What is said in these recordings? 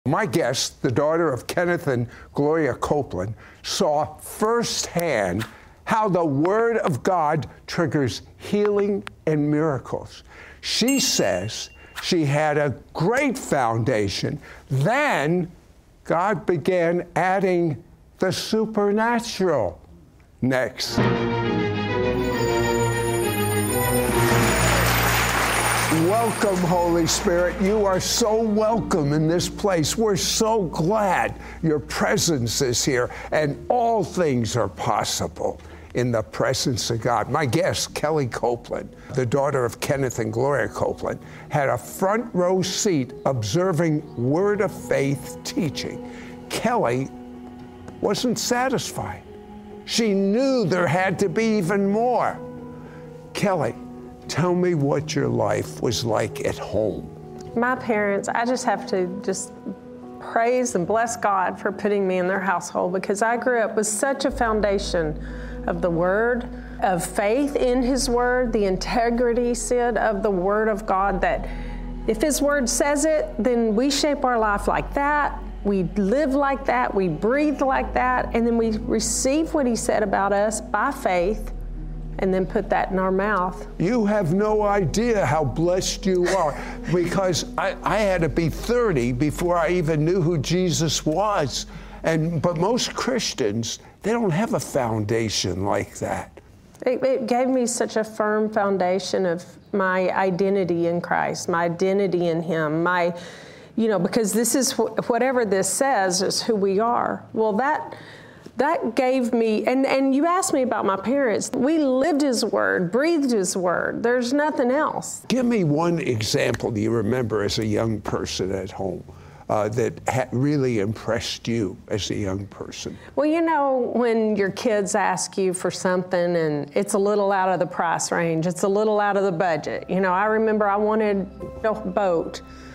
My guest, the daughter of Kenneth and Gloria Copeland, saw firsthand how the Word of God triggers healing and miracles. She says she had a great foundation. Then God began adding the supernatural. Next. Welcome, Holy Spirit. You are so welcome in this place. We're so glad your presence is here, and all things are possible in the presence of God. My guest, Kelly Copeland, the daughter of Kenneth and Gloria Copeland, had a front row seat observing Word of Faith teaching. Kelly wasn't satisfied. She knew there had to be even more. Kelly, tell me what your life was like at home. My parents, I just have to praise and bless God for putting me in their household, because I grew up with such a foundation of the Word, of faith in His Word, the integrity, Sid, of the Word of God, that if His Word says it, then we shape our life like that. We live like that. We breathe like that. And then we receive what He said about us by faith, and then put that in our mouth. You have no idea how blessed you are, because I had to be 30 before I even knew who Jesus was. But most Christians, they don't have a foundation like that. It gave me such a firm foundation of my identity in Christ, my identity in Him, because this is whatever this says is who we are. Well, that gave me, and you asked me about my parents. We lived His Word, breathed His Word. There's nothing else. Give me one example you remember as a young person at home that really impressed you as a young person. Well, when your kids ask you for something and it's a little out of the price range, it's a little out of the budget. I remember I wanted a boat.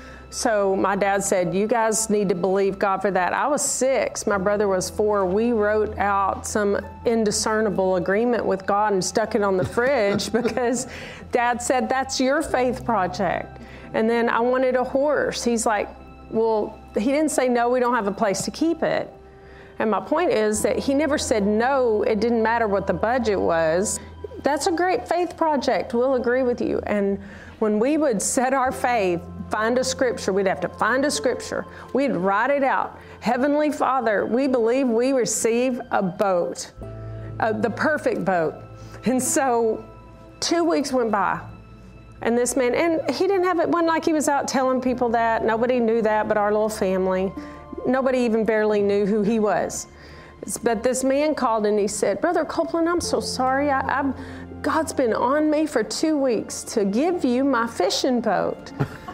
So my dad said, you guys need to believe God for that. I was 6, my brother was 4. We wrote out some indiscernible agreement with God and stuck it on the fridge because Dad said, that's your faith project. And then I wanted a horse. He's like, well, he didn't say, no, we don't have a place to keep it. And my point is that he never said no, it didn't matter what the budget was. That's a great faith project, we'll agree with you. And when we would set our faith, find a scripture, we'd have to find a scripture. We'd write it out. Heavenly Father, we believe we receive a boat, the perfect boat. And so 2 weeks went by. And this man, and he didn't have it, wasn't like he was out telling people that. Nobody knew that but our little family. Nobody even barely knew who he was. But this man called and he said, Brother Copeland, I'm so sorry. God's been on me for 2 weeks to give you my fishing boat.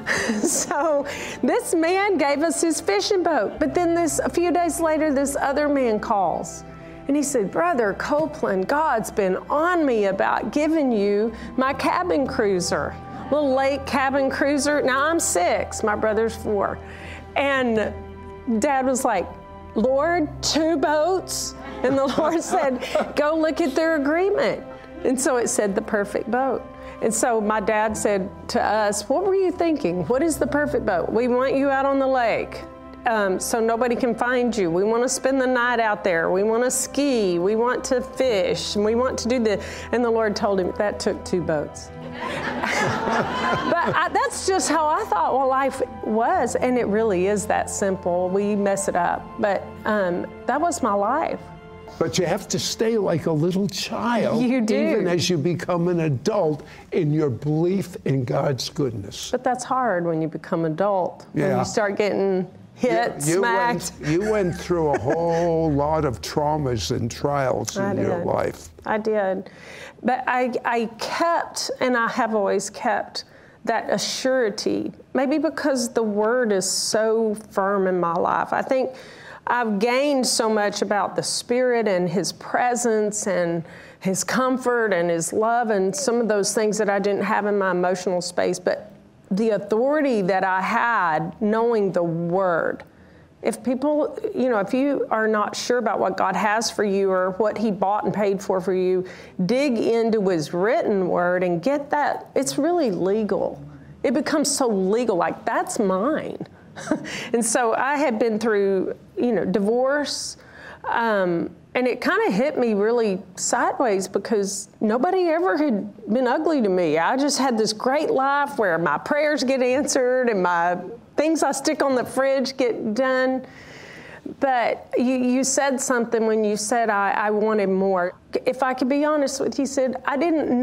So this man gave us his fishing boat. But then a few days later, this other man calls. And he said, Brother Copeland, God's been on me about giving you my cabin cruiser, little lake cabin cruiser. Now I'm 6, my brother's 4. And Dad was like, Lord, 2 boats? And the Lord said, go look at their agreement. And so it said the perfect boat. And so my dad said to us, what were you thinking? What is the perfect boat? We want you out on the lake. So nobody can find you. We want to spend the night out there. We want to ski. We want to fish. And we want to do and the Lord told him that took 2 boats. But that's just how I thought life was. And it really is that simple. We mess it up. But that was my life. But you have to stay like a little child. You do. Even as you become an adult in your belief in God's goodness. But that's hard when you become adult. Yeah. When you start getting hit, smacked. You went through a whole lot of traumas and trials in your life. I did. But I kept, and I have always kept, that assurity. Maybe because the Word is so firm in my life. I think I've gained so much about the Spirit and His presence and His comfort and His love and some of those things that I didn't have in my emotional space. But the authority that I had knowing the Word. If people, if you are not sure about what God has for you or what He bought and paid for you, dig into His written Word and get that. It's really legal. It becomes so legal, like that's mine. And so I had been through, divorce, and it kind of hit me really sideways because nobody ever had been ugly to me. I just had this great life where my prayers get answered and my things I stick on the fridge get done. But you said something when you said I wanted more. If I could be honest with you, Sid, I didn't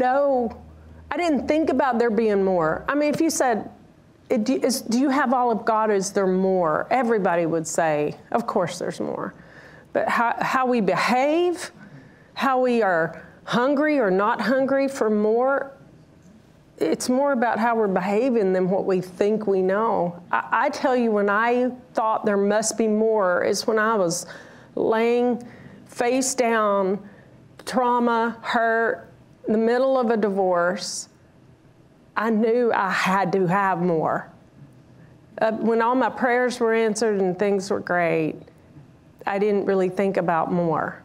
think about there being more. I mean, if you said, do you have all of God? Is there more? Everybody would say, of course there's more. But how we behave, how we are hungry or not hungry for more, it's more about how we're behaving than what we think we know. I tell you, when I thought there must be more is when I was laying face down, trauma, hurt, in the middle of a divorce. I knew I had to have more. When all my prayers were answered and things were great, I didn't really think about more.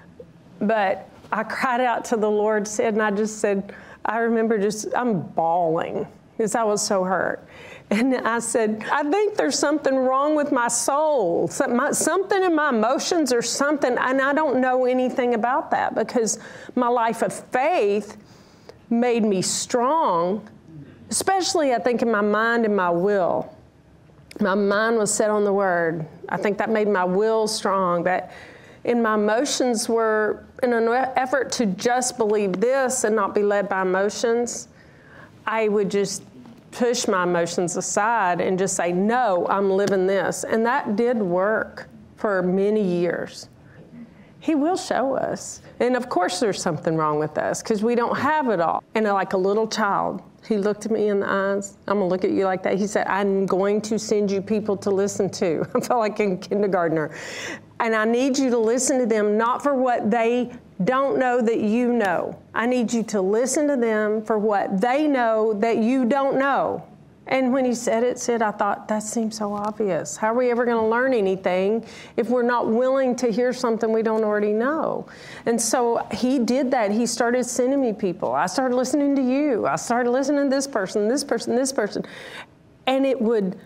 But I cried out to the Lord, Sid, and I just said, I remember I'm bawling because I was so hurt. And I said, I think there's something wrong with my soul, something in my emotions or something, and I don't know anything about that because my life of faith made me strong, especially I think in my mind and my will. My mind was set on the Word. I think that made my will strong. But in my emotions were in an effort to just believe this and not be led by emotions. I would just push my emotions aside and just say, no, I'm living this. And that did work for many years. He will show us. And of course there's something wrong with us because we don't have it all. And like a little child, he looked at me in the eyes. I'm going to look at you like that. He said, I'm going to send you people to listen to. I felt like a kindergartner. And I need you to listen to them, not for what they don't know that you know. I need you to listen to them for what they know that you don't know. And when he said it, Sid, I thought, that seems so obvious. How are we ever going to learn anything if we're not willing to hear something we don't already know? And so he did that. He started sending me people. I started listening to you. I started listening to this person, this person, this person. And it would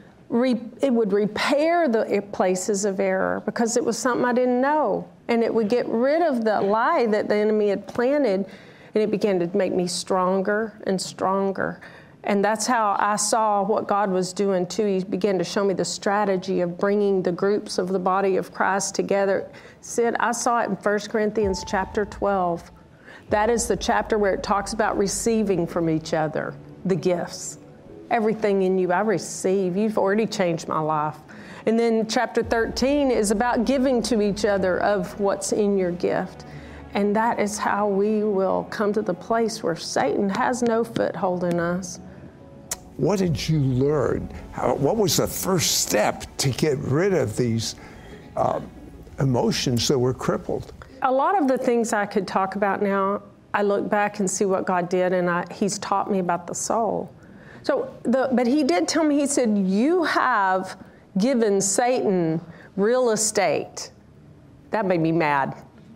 repair the places of error because it was something I didn't know. And it would get rid of the lie that the enemy had planted, and it began to make me stronger and stronger. And that's how I saw what God was doing too. He began to show me the strategy of bringing the groups of the body of Christ together. Sid, I saw it in 1 Corinthians chapter 12. That is the chapter where it talks about receiving from each other the gifts. Everything in you I receive. You've already changed my life. And then chapter 13 is about giving to each other of what's in your gift. And that is how we will come to the place where Satan has no foothold in us. What did you learn? What was the first step to get rid of these emotions that were crippled? A lot of the things I could talk about now, I look back and see what God did, and He's taught me about the soul. But He did tell me, He said, you have given Satan real estate. That made me mad.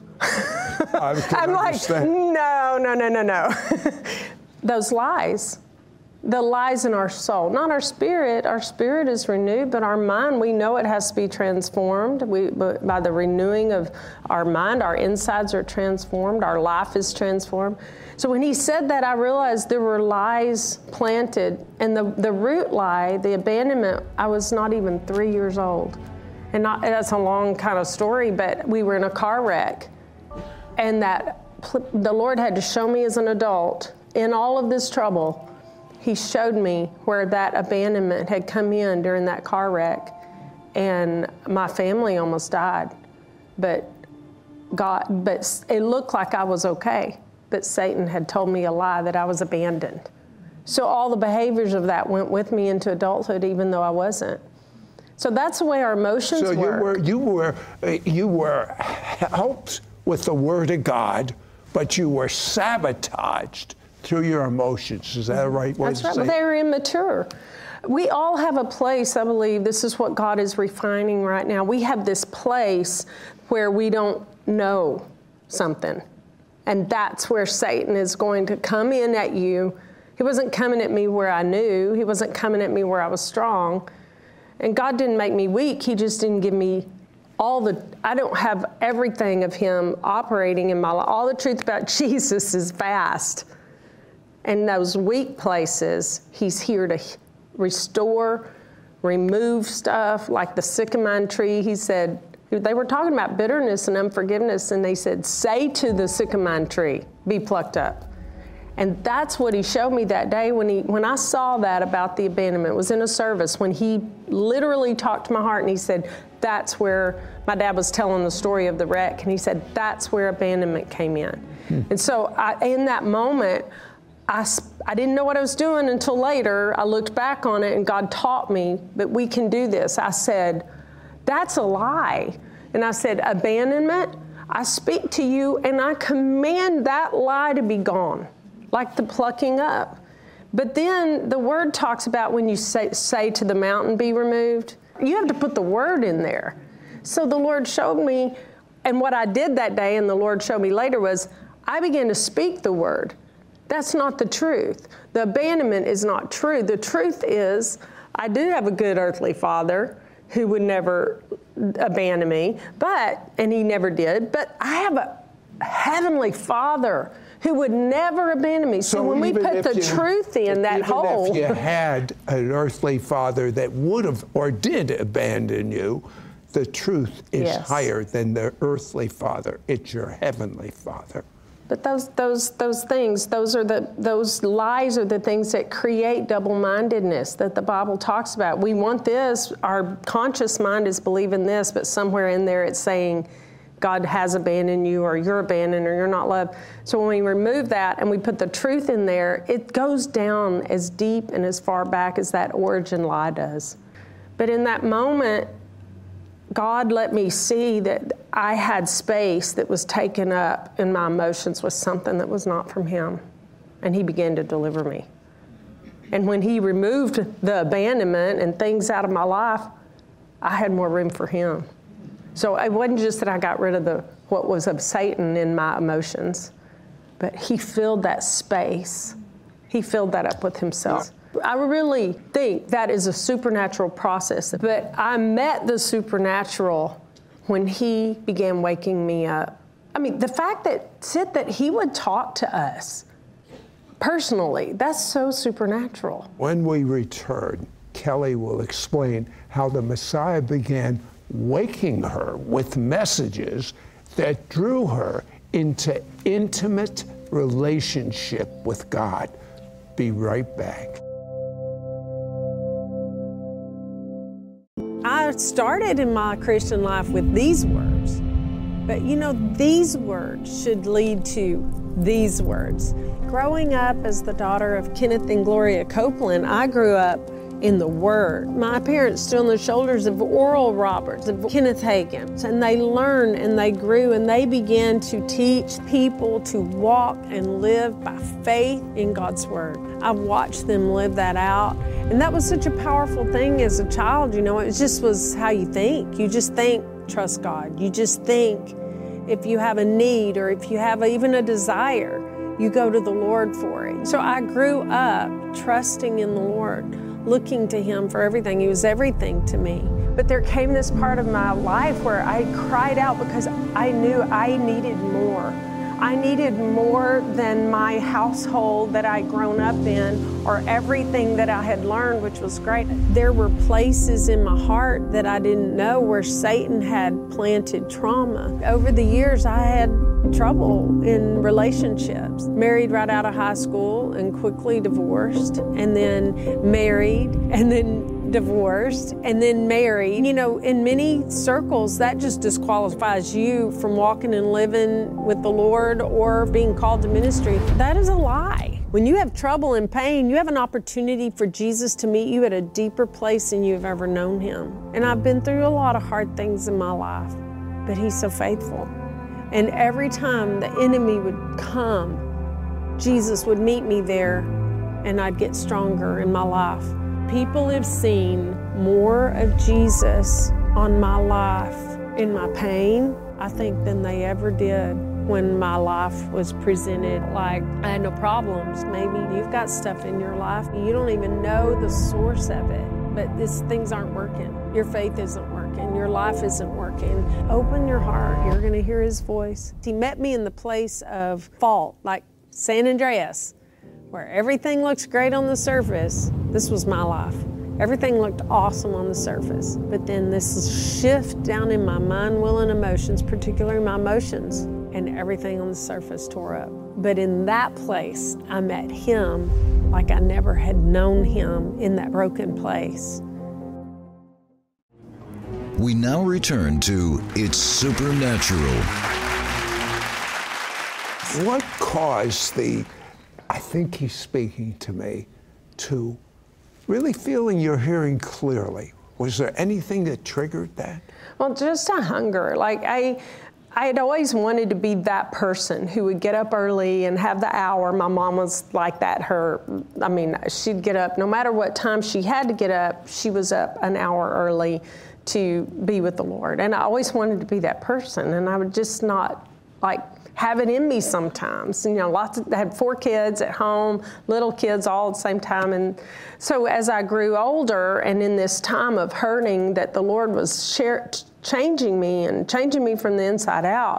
I'm like, no. Those lies. The lies in our soul, not our spirit. Our spirit is renewed, but our mind, we know it has to be transformed. By the renewing of our mind, our insides are transformed, our life is transformed. So when he said that, I realized there were lies planted. And the root lie, the abandonment, I was not even 3 years old. And that's a long kind of story, but we were in a car wreck. And the Lord had to show me as an adult, in all of this trouble, He showed me where that abandonment had come in during that car wreck, and my family almost died. But it looked like I was okay, but Satan had told me a lie that I was abandoned. So all the behaviors of that went with me into adulthood, even though I wasn't. So that's the way our emotions work. So you were helped with the Word of God, but you were sabotaged through your emotions. Is that the right way to say it? That's right. They were immature. We all have a place, I believe, this is what God is refining right now. We have this place where we don't know something. And that's where Satan is going to come in at you. He wasn't coming at me where I knew. He wasn't coming at me where I was strong. And God didn't make me weak. He just didn't give me I don't have everything of him operating in my life. All the truth about Jesus is vast. And those weak places, he's here to restore, remove stuff, like the sycamore tree. He said, they were talking about bitterness and unforgiveness, and they said, say to the sycamore tree, be plucked up. And that's what he showed me that day when I saw that about the abandonment. It was in a service when he literally talked to my heart, and he said, that's where my dad was telling the story of the wreck, and he said, that's where abandonment came in. And so in that moment, I didn't know what I was doing until later. I looked back on it, and God taught me that we can do this. I said, that's a lie. And I said, abandonment, I speak to you, and I command that lie to be gone, like the plucking up. But then the word talks about when you say to the mountain, be removed, you have to put the word in there. So the Lord showed me, and what I did that day, and the Lord showed me later, was I began to speak the word. That's not the truth. The abandonment is not true. The truth is, I do have a good earthly father who would never abandon me, and he never did, but I have a heavenly Father who would never abandon me. So when we put the truth in that hole. If you had an earthly father that would have or did abandon you, the truth is higher than the earthly father. It's your heavenly Father. But those things, those lies are the things that create double-mindedness that the Bible talks about. We want this, our conscious mind is believing this, but somewhere in there it's saying God has abandoned you, or you're abandoned, or you're not loved. So when we remove that and we put the truth in there, it goes down as deep and as far back as that origin lie does. But in that moment, God let me see that I had space that was taken up in my emotions with something that was not from him. And he began to deliver me. And when he removed the abandonment and things out of my life, I had more room for him. So it wasn't just that I got rid of what was of Satan in my emotions, but he filled that space. He filled that up with himself. I really think that is a supernatural process, but I met the supernatural when he began waking me up. I mean, the fact that he would talk to us personally, that's so supernatural. When we return, Kelly will explain how the Messiah began waking her with messages that drew her into intimate relationship with God. Be right back. I started in my Christian life with these words, but these words should lead to these words. Growing up as the daughter of Kenneth and Gloria Copeland, I grew up in the Word. My parents stood on the shoulders of Oral Roberts, of Kenneth Hagin, and they learned and they grew and they began to teach people to walk and live by faith in God's Word. I've watched them live that out, and that was such a powerful thing as a child. It just was how you think. You just think, trust God. You just think if you have a need or if you have even a desire, you go to the Lord for it. So I grew up trusting in the Lord, looking to Him for everything. He was everything to me. But there came this part of my life where I cried out because I knew I needed more. I needed more than my household that I'd grown up in or everything that I had learned, which was great. There were places in my heart that I didn't know where Satan had planted trauma. Over the years, I had trouble in relationships. Married right out of high school and quickly divorced, and then married, and then divorced, and then married. In many circles, that just disqualifies you from walking and living with the Lord or being called to ministry. That is a lie. When you have trouble and pain, you have an opportunity for Jesus to meet you at a deeper place than you've ever known Him. And I've been through a lot of hard things in my life, but He's so faithful. And every time the enemy would come, Jesus would meet me there, and I'd get stronger in my life. People have seen more of Jesus on my life in my pain, I think, than they ever did when my life was presented like I had no problems. Maybe you've got stuff in your life, you don't even know the source of it. but things aren't working. Your faith isn't working. Your life isn't working. Open your heart. You're going to hear his voice. He met me in the place of fault, like San Andreas, where everything looks great on the surface. This was my life. Everything looked awesome on the surface. But then this shift down in my mind, will, and emotions, particularly my emotions, and everything on the surface tore up. But in that place, I met him like I never had known him in that broken place. We now return to It's Supernatural. What caused I think he's speaking to me, to really feeling you're hearing clearly? Was there anything that triggered that? Well, just a hunger. Like I had always wanted to be that person who would get up early and have the hour. My mom was like that. She'd get up no matter what time she had to get up. She was up an hour early to be with the Lord. And I always wanted to be that person. And I would just not have it in me sometimes. And, I had 4 kids at home, little kids all at the same time. And so as I grew older and in this time of hurting that the Lord was changing me from the inside out,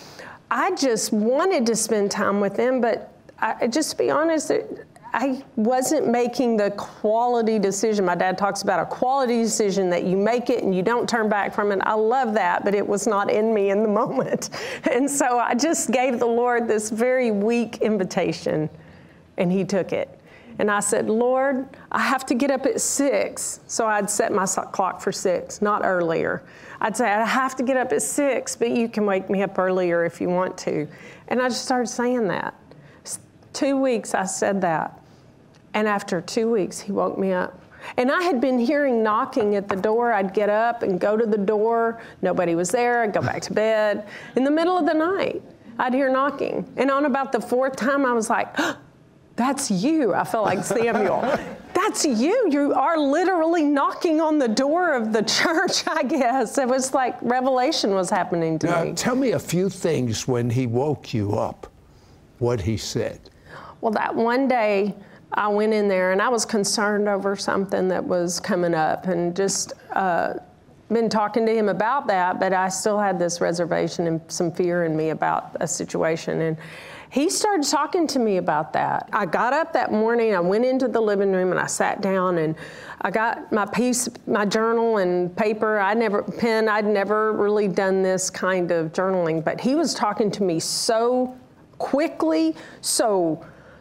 I just wanted to spend time with him. But just to be honest, I wasn't making the quality decision. My dad talks about a quality decision that you make it and you don't turn back from it. I love that, but it was not in me in the moment. And so I just gave the Lord this very weak invitation, and he took it. And I said, Lord, I have to get up at 6. So I'd set my clock for 6, not earlier. I'd say, I have to get up at 6, but you can wake me up earlier if you want to. And I just started saying that. 2 weeks I said that. And after 2 weeks, he woke me up. And I had been hearing knocking at the door. I'd get up and go to the door. Nobody was there. I'd go back to bed. In the middle of the night, I'd hear knocking. And on about the 4th time, I was like, oh, that's you. I felt like Samuel. That's you. You are literally knocking on the door of the church, I guess. It was like revelation was happening to me. Tell me a few things when he woke you up, what he said. Well, that one day, I went in there and I was concerned over something that was coming up, and just been talking to him about that, but I still had this reservation and some fear in me about a situation. And he started talking to me about that. I got up that morning, I went into the living room and I sat down and I got my journal and paper. I'd never really done this kind of journaling, but he was talking to me so quickly, so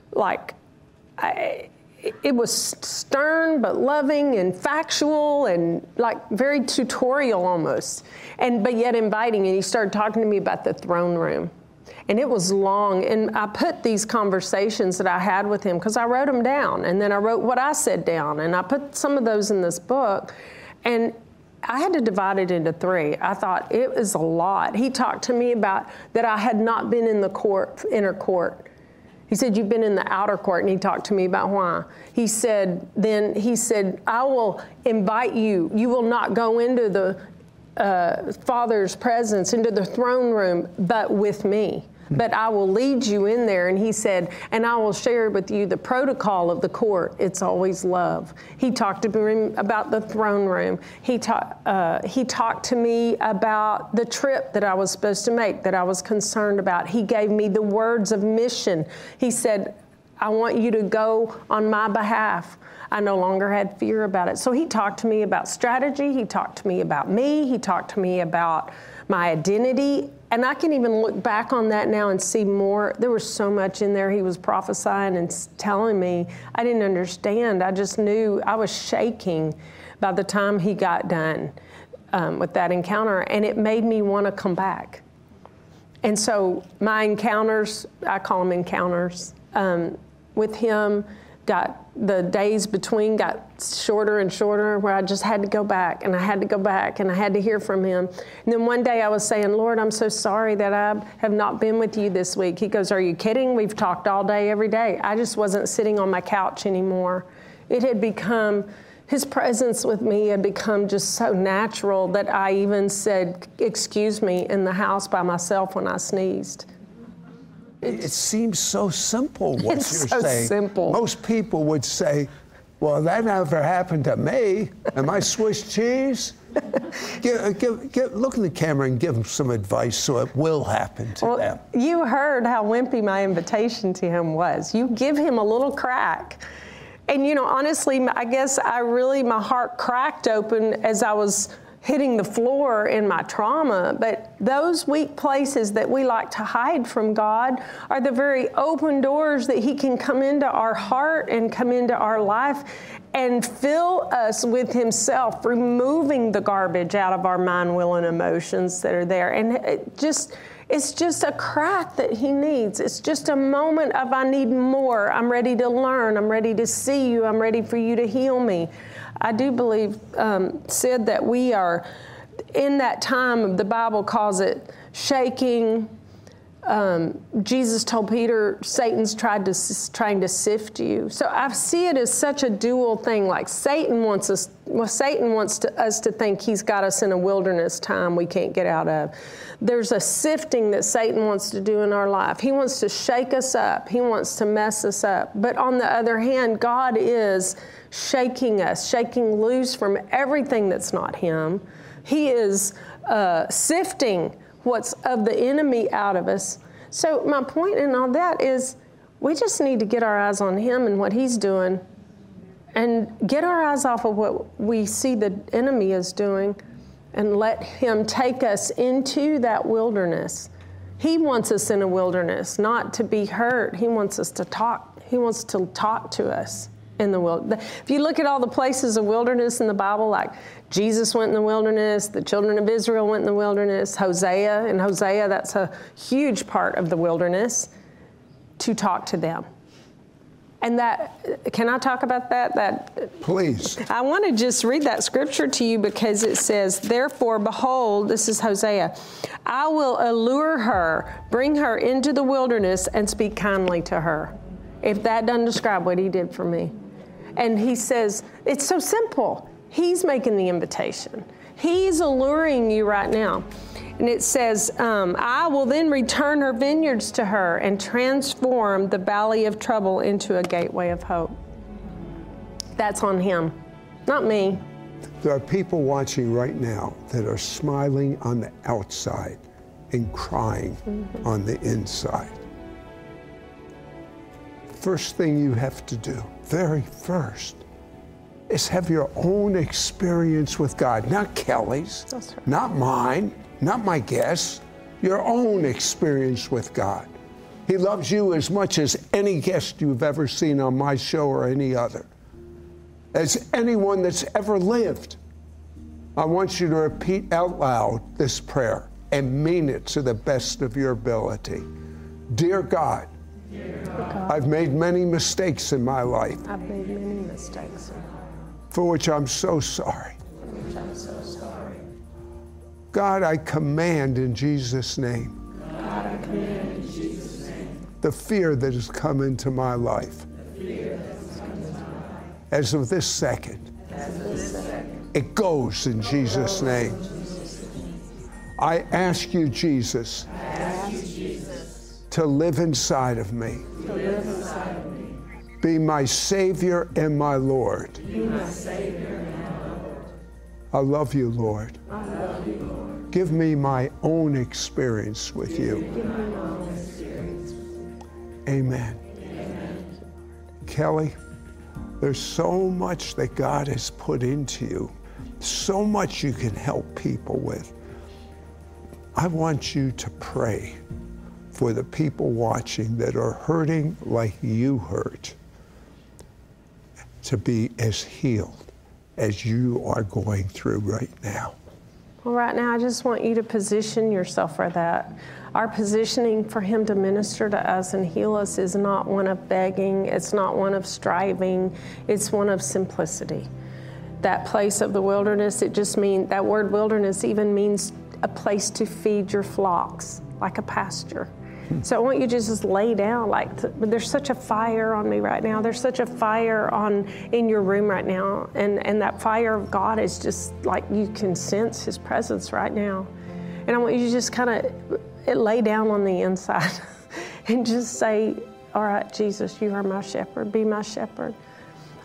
it was stern but loving and factual and very tutorial almost, but yet inviting. And he started talking to me about the throne room. And it was long. And I put these conversations that I had with him, because I wrote them down. And then I wrote what I said down. And I put some of those in this book. And I had to divide it into 3. I thought it was a lot. He talked to me about that I had not been in the inner court. He said, you've been in the outer court, and he talked to me about why. He said, I will invite you. You will not go into the Father's presence, into the throne room, but with me. But I will lead you in there. And he said, and I will share with you the protocol of the court. It's always love. He talked to me about the throne room. He talked to me about the trip that I was supposed to make, that I was concerned about. He gave me the words of mission. He said, I want you to go on my behalf. I no longer had fear about it. So he talked to me about strategy. He talked to me about me. He talked to me about my identity. And I can even look back on that now and see more. There was so much in there he was prophesying and telling me. I didn't understand. I just knew I was shaking by the time he got done with that encounter. And it made me want to come back. And so my encounters, I call them encounters, with him, the days between got shorter and shorter, where I just had to go back, and I had to go back, and I had to hear from him. And then one day I was saying, Lord, I'm so sorry that I have not been with you this week. He goes, are you kidding? We've talked all day, every day. I just wasn't sitting on my couch anymore. It had become, his presence with me had become just so natural that I even said, excuse me, in the house by myself when I sneezed. It seems so simple what it's you're so saying. Simple. Most people would say, Well, that never happened to me. Am I Swiss cheese? Look in the camera and give them some advice so it will happen to them. You heard how wimpy my invitation to him was. You give him a little crack. And, you know, honestly, I guess my heart cracked open as I was hitting the floor in my trauma. But those weak places that we like to hide from God are the very open doors that He can come into our heart and come into our life and fill us with Himself, removing the garbage out of our mind, will, and emotions that are there. And it's just a crack that He needs. It's just a moment of, I need more. I'm ready to learn. I'm ready to see You. I'm ready for You to heal me. I do believe, Sid, that we are in that time, the Bible calls it shaking. Jesus told Peter, Satan's trying to sift you. So I see it as such a dual thing. Like Satan wants us to think he's got us in a wilderness time we can't get out of. There's a sifting that Satan wants to do in our life. He wants to shake us up. He wants to mess us up. But on the other hand, God is shaking us, shaking loose from everything that's not Him. He is sifting what's of the enemy out of us. So my point in all that is we just need to get our eyes on Him and what He's doing and get our eyes off of what we see the enemy is doing and let Him take us into that wilderness. He wants us in a wilderness, not to be hurt. He wants us to talk. He wants to talk to us in the wilderness. If you look at all the places of wilderness in the Bible, like Jesus went in the wilderness, the children of Israel went in the wilderness, Hosea, that's a huge part of the wilderness, to talk to them. And that, can I talk about that? Please. I want to just read that scripture to you because it says, therefore, behold, this is Hosea, I will allure her, bring her into the wilderness and speak kindly to her. If that doesn't describe what He did for me. And He says, it's so simple. He's making the invitation. He's alluring you right now. And it says, I will then return her vineyards to her and transform the valley of trouble into a gateway of hope. That's on Him, not me. There are people watching right now that are smiling on the outside and crying on the inside. First thing you have to do, very first, is have your own experience with God. Not Kelly's, that's right. Not mine, not my guests, your own experience with God. He loves you as much as any guest you've ever seen on my show or any other, as anyone that's ever lived. I want you to repeat out loud this prayer and mean it to the best of your ability. Dear God, I've made many mistakes in my life. I've made many mistakes. For which I'm so sorry. God, I command in Jesus' name. The fear that has come into my life. As of this second. It goes in Jesus' name. I ask you, Jesus, to live inside of me. Be my Savior and my Lord. I love you, Lord. Give me my own experience with you. Amen. Kelly, there's so much that God has put into you, so much you can help people with. I want you to pray for the people watching that are hurting like you hurt, to be as healed as you are going through right now. Well, right now, I just want you to position yourself for that. Our positioning for Him to minister to us and heal us is not one of begging. It's not one of striving. It's one of simplicity. That place of the wilderness, it just means, that word wilderness even means a place to feed your flocks, like a pasture. So I want you to just lay down, there's such a fire on me right now. There's such a fire in your room right now. And that fire of God is just like, you can sense His presence right now. And I want you to just kind of lay down on the inside and just say, all right, Jesus, you are my shepherd. Be my shepherd.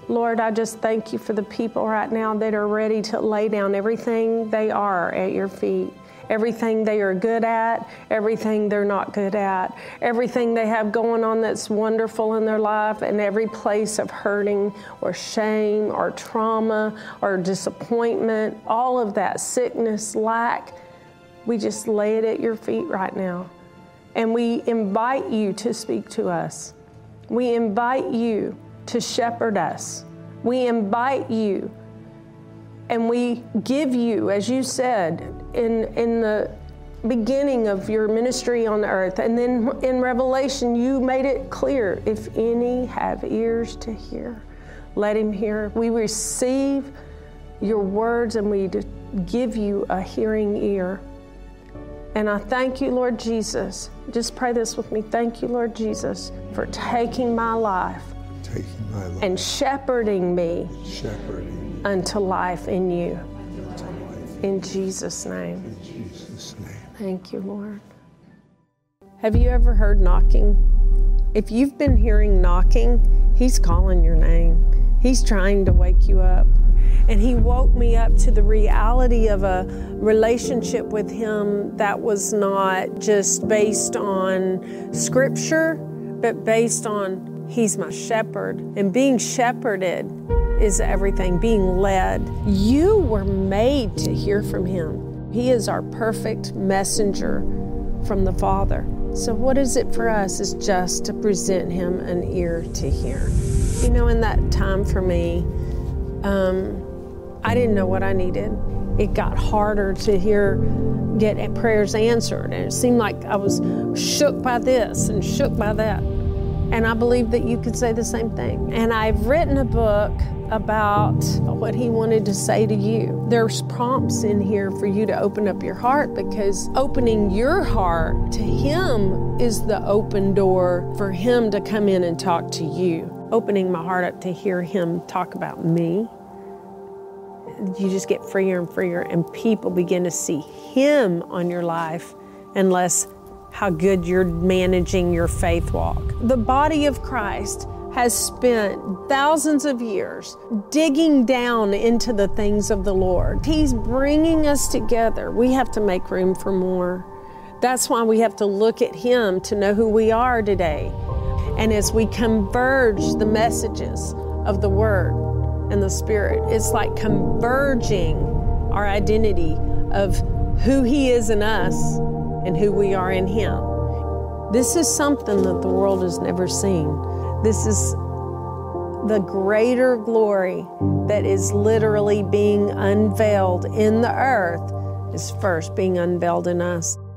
Lord, I just thank you for the people right now that are ready to lay down everything they are at your feet. Everything they are good at, everything they're not good at, everything they have going on that's wonderful in their life, and every place of hurting or shame or trauma or disappointment, all of that sickness, lack, we just lay it at your feet right now. And we invite you to speak to us. We invite you to shepherd us. We invite you, and we give you, as you said, in the beginning of your ministry on the earth, and then in Revelation, you made it clear, if any have ears to hear, let him hear. We receive your words, and we give you a hearing ear. And I thank you, Lord Jesus. Just pray this with me. Thank you, Lord Jesus, for taking my life and shepherding me unto life in you. In Jesus' name. In Jesus' name. Thank you, Lord. Have you ever heard knocking? If you've been hearing knocking, he's calling your name. He's trying to wake you up. And he woke me up to the reality of a relationship with him that was not just based on scripture, but based on he's my shepherd. And being shepherded is everything, being led. You were made to hear from him. He is our perfect messenger from the Father. So what is it for us is just to present him an ear to hear. You know, in that time for me, I didn't know what I needed. It got harder to get prayers answered. And it seemed like I was shook by this and shook by that. And I believe that you could say the same thing. And I've written a book about what he wanted to say to you. There's prompts in here for you to open up your heart, because opening your heart to him is the open door for him to come in and talk to you. Opening my heart up to hear him talk about me. You just get freer and freer, and people begin to see him on your life and less how good you're managing your faith walk. The body of Christ has spent thousands of years digging down into the things of the Lord. He's bringing us together. We have to make room for more. That's why we have to look at him to know who we are today. And as we converge the messages of the Word and the Spirit, it's like converging our identity of who he is in us and who we are in him. This is something that the world has never seen. This is the greater glory that is literally being unveiled in the earth is first being unveiled in us.